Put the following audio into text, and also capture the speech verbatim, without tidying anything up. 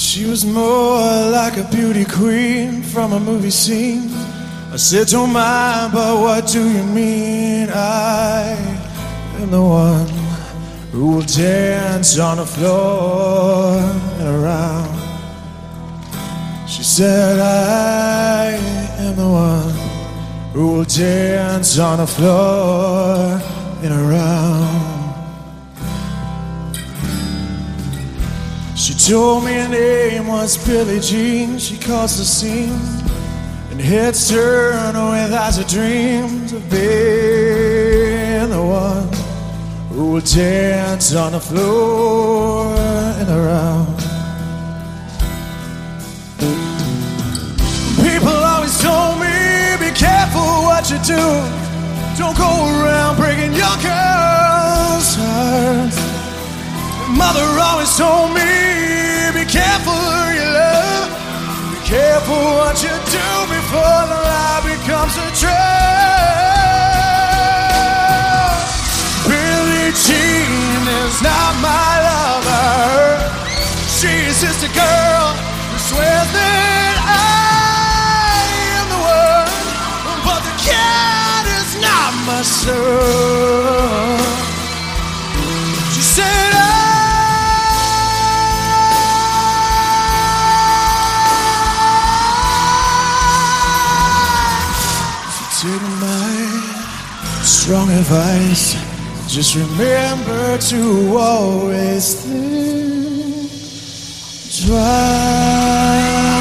She was more like a beauty queen from a movie scene. I said, don't mind, but what do you mean? I am the one who will dance on the floor and around. She said, I am the one who will dance on the floor and around. She told me her name was Billie Jean. She caused the scene, and heads turn with eyes of dreams of being the one who will dance on the floor and around. People always told me, be careful what you do. Don't go around breaking your girl's heart. Mother always told me, be careful who you love. Be careful what you do before the lie becomes a trap. Billie Jean is not my lover. She's just a girl who swears that I am the one, but the cat is not my son. She said, I take my strong advice. Just remember to always think twice.